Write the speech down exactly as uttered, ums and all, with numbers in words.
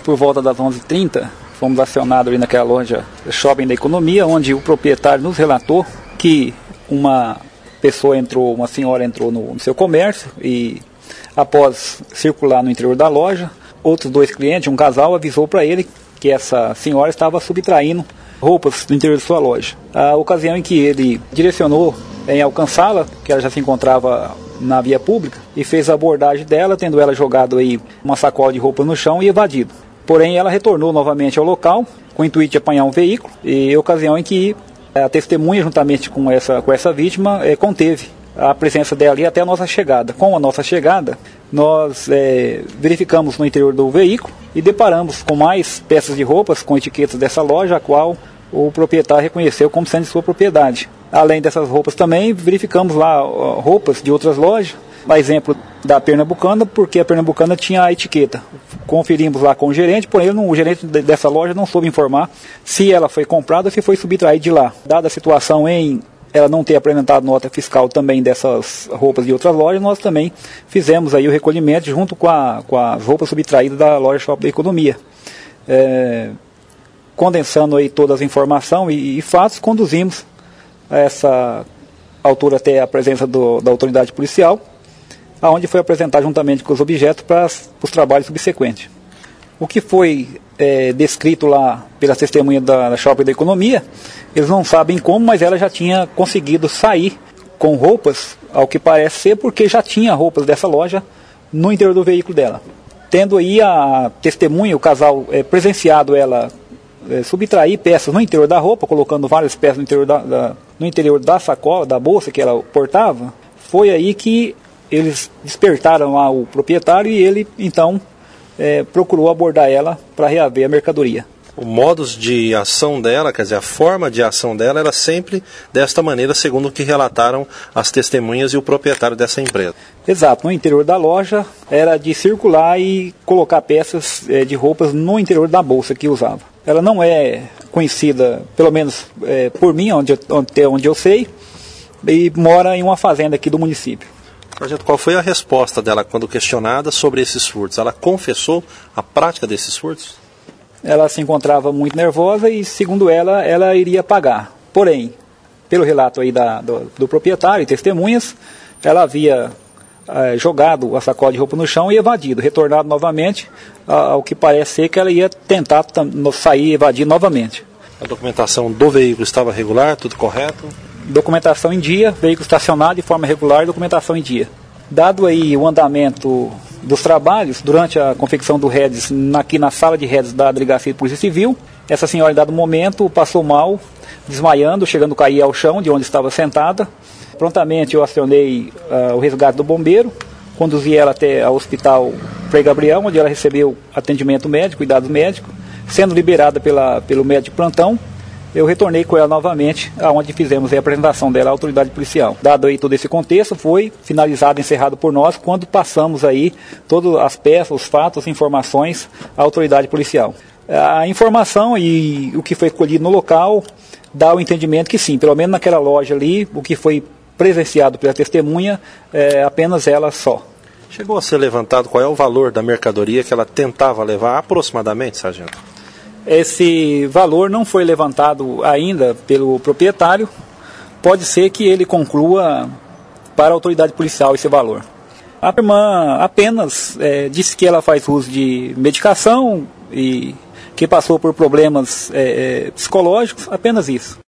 por volta das onze e trinta, fomos acionados ali naquela loja Shopping da Economia, onde o proprietário nos relatou que uma pessoa entrou, uma senhora entrou no, no seu comércio e, após circular no interior da loja, outros dois clientes, um casal, avisou para ele que essa senhora estava subtraindo roupas do interior de sua loja. A ocasião em que ele direcionou em alcançá-la, que ela já se encontrava na via pública, e fez a abordagem dela, tendo ela jogado aí uma sacola de roupas no chão e evadido. Porém, ela retornou novamente ao local, com o intuito de apanhar um veículo, e ocasião em que a testemunha, juntamente com essa, com essa vítima, é, conteve a presença dela ali até a nossa chegada. Com a nossa chegada, nós é, verificamos no interior do veículo e deparamos com mais peças de roupas com etiquetas dessa loja, a qual o proprietário reconheceu como sendo de sua propriedade. Além dessas roupas também, verificamos lá ó, roupas de outras lojas, a exemplo da Pernambucana, porque a Pernambucana tinha a etiqueta. Conferimos lá com o gerente, porém o gerente dessa loja não soube informar se ela foi comprada ou se foi subtraída de lá. Dada a situação em ela não ter apresentado nota fiscal também dessas roupas de outras lojas, nós também fizemos aí o recolhimento junto com, a, com as roupas subtraídas da loja Shopping da Economia. É, condensando aí todas as informações e, e fatos, conduzimos essa altura até a presença do, da autoridade policial, aonde foi apresentado juntamente com os objetos para os trabalhos subsequentes. O que foi é, descrito lá pelas testemunhas da, da Shopping da Economia, eles não sabem como, mas ela já tinha conseguido sair com roupas, ao que parece ser, porque já tinha roupas dessa loja no interior do veículo dela. Tendo aí a testemunha, o casal é, presenciado ela é, subtrair peças no interior da roupa, colocando várias peças no interior da, da, no interior da sacola, da bolsa que ela portava, foi aí que eles despertaram lá o proprietário e ele, então, é, procurou abordar ela para reaver a mercadoria. O modus de ação dela, quer dizer, a forma de ação dela era sempre desta maneira, segundo o que relataram as testemunhas e o proprietário dessa empresa. Exato, no interior da loja era de circular e colocar peças é, de roupas no interior da bolsa que usava. Ela não é conhecida, pelo menos é, por mim, onde, onde, onde eu sei, e mora em uma fazenda aqui do município. Sargento, qual foi a resposta dela quando questionada sobre esses furtos? Ela confessou a prática desses furtos? Ela se encontrava muito nervosa e, segundo ela, ela iria pagar. Porém, pelo relato aí da, do, do proprietário e testemunhas, ela havia eh, jogado a sacola de roupa no chão e evadido, retornado novamente, ao que parece ser que ela ia tentar sair e evadir novamente. A documentação do veículo estava regular, tudo correto? Documentação em dia, veículo estacionado de forma regular, documentação em dia. Dado aí o andamento dos trabalhos, durante a confecção do R E D S, aqui na sala de R E D S da Delegacia de Polícia Civil, essa senhora, em dado momento, passou mal, desmaiando, chegando a cair ao chão de onde estava sentada. Prontamente eu acionei uh, o resgate do bombeiro, conduzi ela até ao hospital Frei Gabriel, onde ela recebeu atendimento médico, cuidados médicos, sendo liberada pela, pelo médico de plantão. Eu retornei com ela novamente, aonde fizemos a apresentação dela à autoridade policial. Dado aí todo esse contexto, foi finalizado, encerrado por nós, quando passamos aí todas as peças, os fatos, informações à autoridade policial. A informação e o que foi colhido no local dá o entendimento que sim, pelo menos naquela loja ali, o que foi presenciado pela testemunha é apenas ela só. Chegou a ser levantado qual é o valor da mercadoria que ela tentava levar aproximadamente, sargento? Esse valor não foi levantado ainda pelo proprietário. Pode ser que ele conclua para a autoridade policial esse valor. A irmã apenas é, disse que ela faz uso de medicação e que passou por problemas é, psicológicos, apenas isso.